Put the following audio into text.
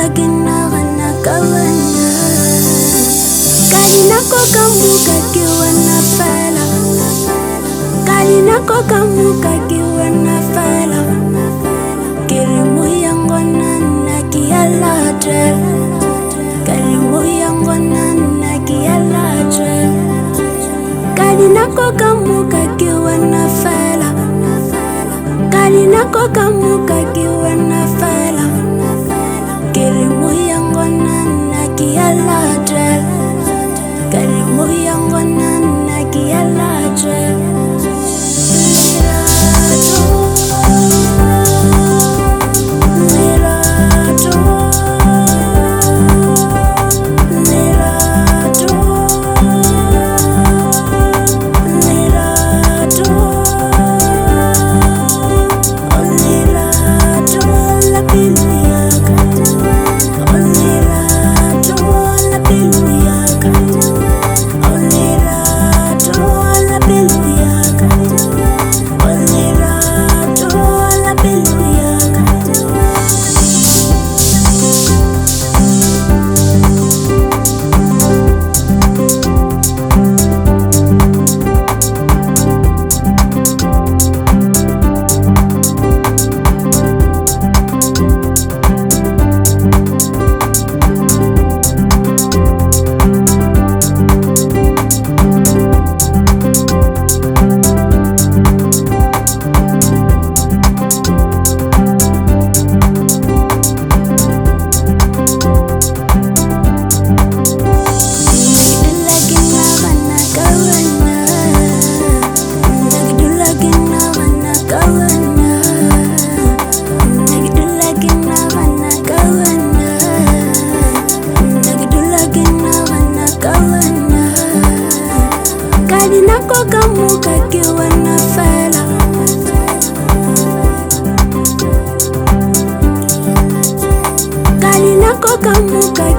gina gana kawana kalina ko kamuka kiwana fela kalina ko kamuka kiwana fela kirimu yango nana kialatre kirimu yango nana kialatre kalina ko kamuka kiwana fela kalina ko kamuka kiwana fela kirimu yango nana kialatre kirimu yango nana kialatre kalina ko kamuka kiwana fela kalina ko kamuka